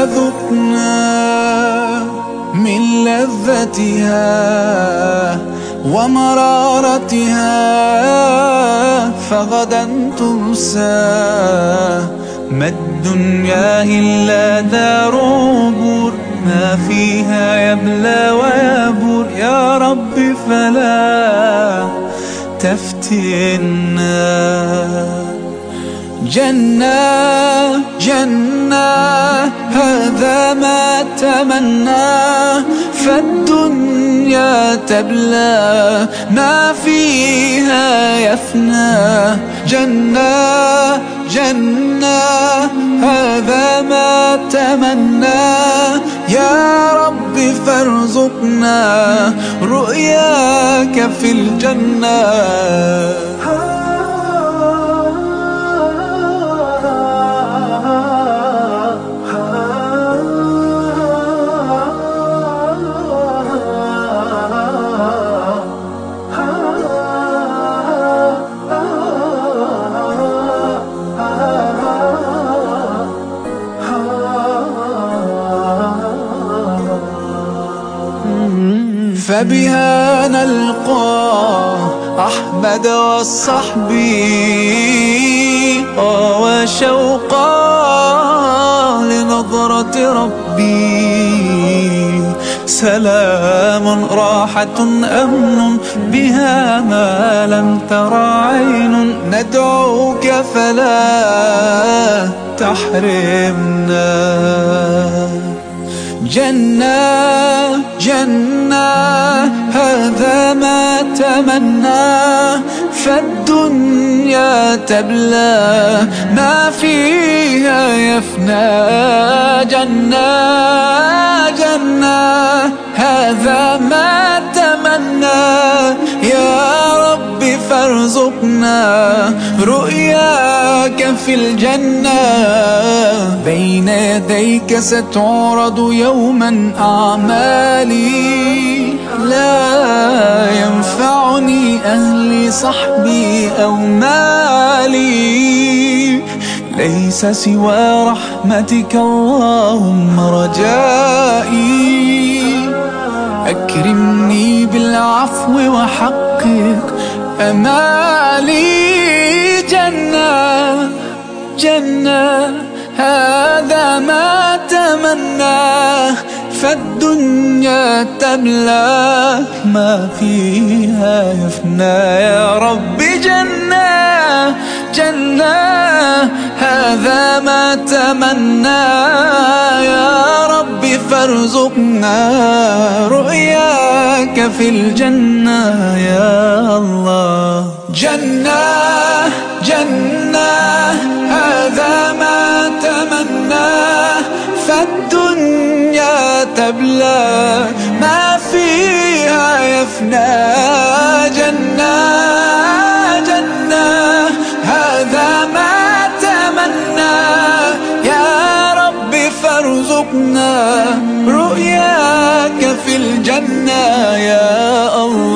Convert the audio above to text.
ذقنا من لذتها ومرارتها فغدا تنسى. ما الدنيا إلا دار عبور، ما فيها يبلى ويبور. يا رب فلا تفتنا. جنة جنة هذا ما تمناه، فالدنيا تبلى ما فيها يفنى. جنة جنة هذا ما تمناه، يا رب فارزقنا رؤياك في الجنة. فبها نلقى أحمد والصحب وشوقا لنظرة ربي. سلام راحة أمن بها ما لم ترى عين. ندعوك فلا تحرمنا. جنة جنة هذا ما تمناه، فالدنيا تبلى ما فيها يفنى. جنة جنة هذا ما تمناه، يا رب فارزقنا رؤياك في الجنة. بين يديك ستعرض يوما أعمالي، لا ينفعني أهلي صحبي أو مالي. ليس سوى رحمتك اللهم رجائي. أكرمني بالعفو وحقق أمالي. جنة جنة هذا ما تمناه، فالدنيا تبلى ما فيها يفنى. يا رب جنة جنة هذا ما تمناه، يا رب فارزقنا رؤياك في الجنة يا الله. جنة جنة هذا ما تمناه، فالدنيا تبلى ما فيها يفنى. جنة جنة هذا ما تمناه، يا رب فارزقنا رؤياك في الجنة يا الله.